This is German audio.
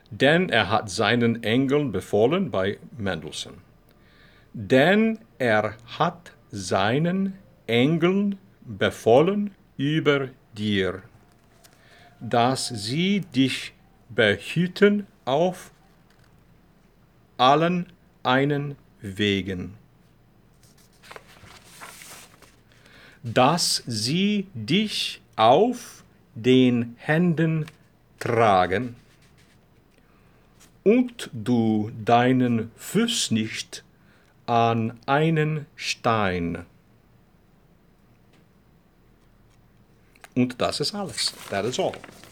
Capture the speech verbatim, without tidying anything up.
Denn er hat seinen Engeln befohlen bei Mendelssohn. Denn er hat seinen Engeln befohlen über dir, dass sie dich behüten auf allen einen Wegen, dass sie dich auf den Händen tragen und du deinen Fuß nicht an einen Stein. Und das ist alles. That is all.